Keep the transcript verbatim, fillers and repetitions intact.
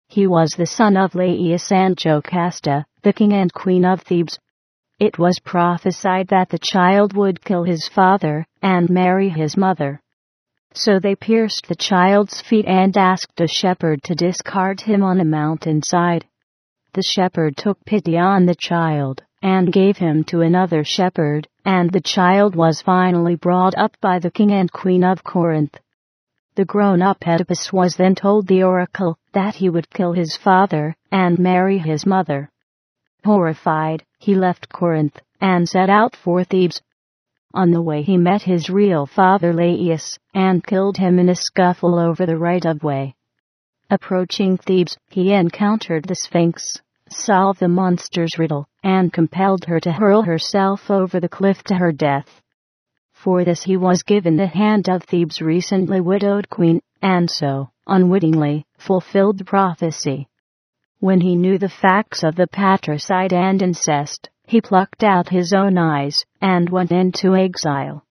He was the son of Laius and Jocasta, the king and queen of Thebes. It was prophesied that the child would kill his father and marry his mother. So they pierced the child's feet and asked a shepherd to discard him on a mountainside. The shepherd took pity on the child and gave him to another shepherd, and the child was finally brought up by the king and queen of Corinth. The grown-up Oedipus was then told the oracle that he would kill his father and marry his mother. Horrified, he left Corinth and set out for Thebes. On the way he met his real father Laius and killed him in a scuffle over the right-of-way. Approaching Thebes, he encountered the Sphinx, solved the monster's riddle, and compelled her to hurl herself over the cliff to her death. For this he was given the hand of Thebes' recently widowed queen, and so, unwittingly, fulfilled the prophecy. When he knew the facts of the patricide and incest, he plucked out his own eyes and went into exile.